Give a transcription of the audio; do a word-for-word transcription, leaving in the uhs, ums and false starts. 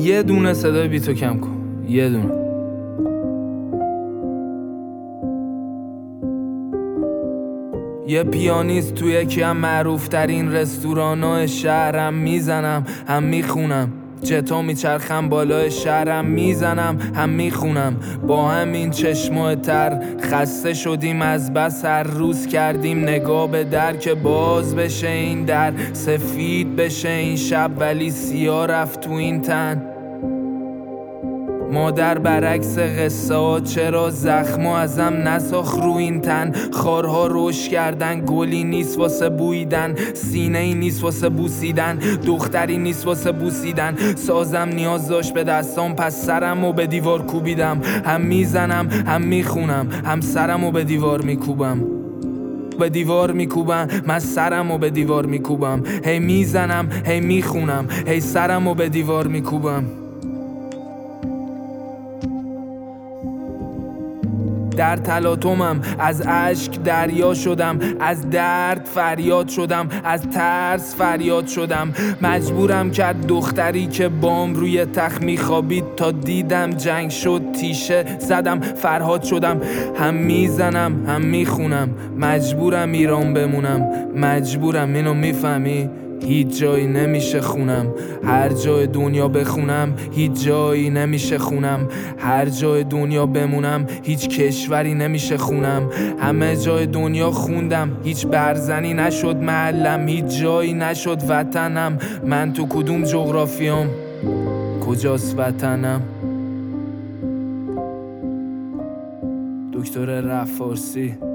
یه دونه صدای بیتو کم کن، یه دونه. یه پیانیست توی یکی هم معروف ترین رستورانای شهرم میزنم هم میخونم، جتا میچرخم بالای شهرم میزنم هم میخونم. با همین چشمای تر خسته شدیم از بس هر روز کردیم نگاه به در که باز بشه این در، سفید بشه این شب ولی سیاه رفت تو این تن. مادر برعکس قصه ها چرا زخما ازم نساخت رو این تن. خارها روش کردن، گلی نیست واسه بویدن، سینه ای نیست واسه بوسیدن، دختری نیست واسه بوسیدن. سازم نیاز داشت به دستام پس سرمو به دیوار کوبیدم. هم میزنم هم میخونم، هم سرمو به دیوار میکوبم، به دیوار میکوبم، من سرمو به دیوار میکوبم. هی میزنم هی میخونم، هی سرمو به دیوار میکوبم. در تلاطمم از اشک دریا شدم، از درد فریاد شدم، از ترس فریاد شدم. مجبورم کرد دختری که بام روی تخت میخوابید تا دیدم جنگ شد تیشه زدم فرهاد شدم. هم میزنم هم میخونم، مجبورم ایران بمونم، مجبورم. اینو میفهمی؟ هیچ جایی نمیشه خونم، هر جای دنیا بخونم هیچ جایی نمیشه خونم، هر جای دنیا بمونم هیچ کشوری نمیشه خونم. همه جای دنیا خوندم هیچ برزنی نشد محلم، هیچ جایی نشد وطنم. من تو کدوم جغرافیام؟ کجاست وطنم؟ دکتر رفارسی.